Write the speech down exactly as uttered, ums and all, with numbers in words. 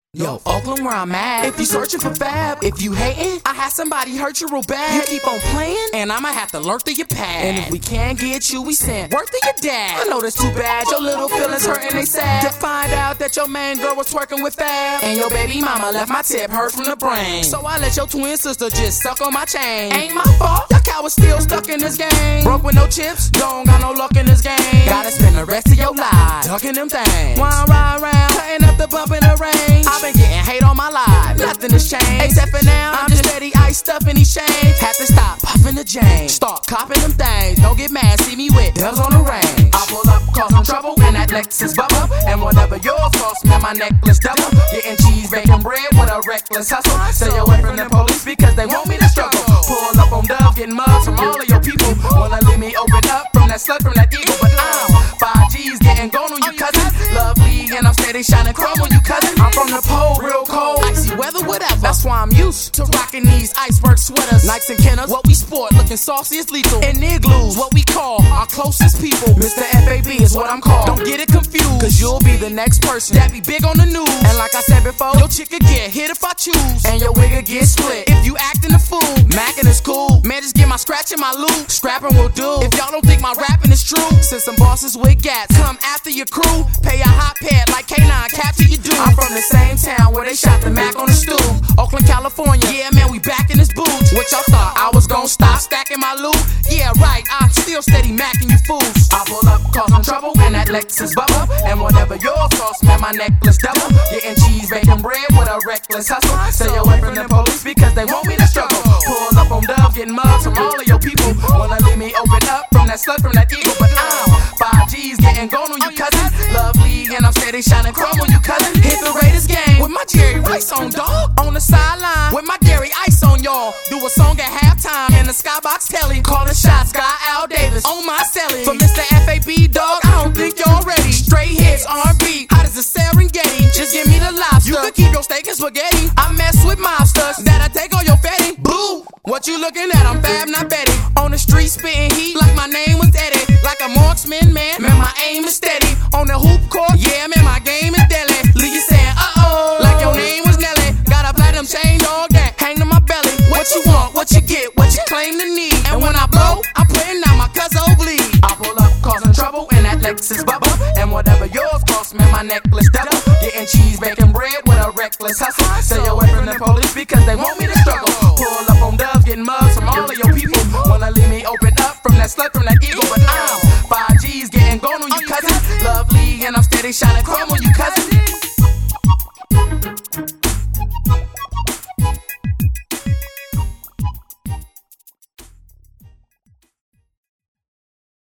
Yo, Oakland where I'm at. If you searching for fab, if you hating, I had somebody hurt you real bad. You keep on playing, and I'ma have to learn through your past. And if we can't get you, we send word to your dad. I know that's too bad, your little feelings hurting, they sad. To find out that your main girl was twerking with fab, and your baby mama left my tip hurt from the brain. So I let your twin sister just suck on my chain. Ain't my fault, your cow was still stuck in this game. Broke with no chips, don't got no luck in this game. Gotta spend the rest of your life ducking them things. While I ride around, cutting up the bump in the range. I've been getting hate all my life, nothing has changed. Except for now, I'm just steady iced up in these chains. Have to stop puffing the Jane, start copping them things. Don't get mad, see me with dubs on the range. I pull up, cause I'm trouble, and that Lexus bubble. And whatever yours cost, man, my necklace double. Getting cheese, bacon bread with a reckless hustle. Stay away from the police because they want me to struggle. Pull up on Dove, getting mugs from all of your people. Wanna leave me open up from that slut, from that eagle. But I'm five G's getting gone on you, cousin. Lovely, and I'm steady shining chrome on you, cousin. I'm from the pole, real cold, icy weather, whatever. That's why I'm used to rocking these iceberg sweaters. Nikes and Kenners, what we sport, looking saucy as lethal. And igloos, what we call our closest people. Mister F A B is what I'm called. Don't get it confused, cause you'll be the next person that be big on the news. And like I said before, your chick could get hit if I choose, and your wig could get split if you acting a fool. Mackin' is cool, man, just get my scratch in my loot. Scrapping will do, if y'all don't think my rapping is true. Since some bosses with gats come after your crew, pay a hot pad like K nine, capture your dude. I'm from the same town where they shot the Mac on the stoop. Oakland, California, yeah man, we back in this booth. What y'all thought, I was gon' stop stacking my loot? Yeah right, I'm still steady macking you fools. I pull up, causing trouble, and that Lexus bubble. And whatever yours cost, man, my necklace double. Getting cheese, bacon bread with a reckless hustle. Stay away from the police because they want me to struggle. Pull up on Dove, getting mugs from all of your people. Wanna leave me open up from that slut, from that eagle. But I'm five G's getting gone on you, cousin. Lovely, and I'm steady shining chrome on you, cousin. Hit the Raiders game with my Jerry Rice on, dog. On the sideline with my Gary Ice on, y'all. Do a song at halftime in the Skybox telly. Calling shots, Sky Al Davis on my celly. For Mister F A B, dog, I don't think y'all ready. Straight hits, R and B, hot as a Serengeti. Just give me the lobster. You can keep your steak and spaghetti. I mess with mobsters, that I take all your fatty. Boo! What you looking at? I'm Fab, not Betty. On the street spitting heat like my name was Eddie. Like a marksman, man, man, my aim is steady. On the hoop court, yeah, man, my game is deadly. Leave you saying, uh-oh, like your name was Nelly. Got a platinum chain, dog, that hang to my belly. What you want, what you get, what you claim to need. And when I blow, I'm putting out my cousin bleed. I pull up, causing trouble, and that Lexus bubble. And whatever yours cost, man, my necklace double. Getting cheese, bacon bread with a reckless hustle.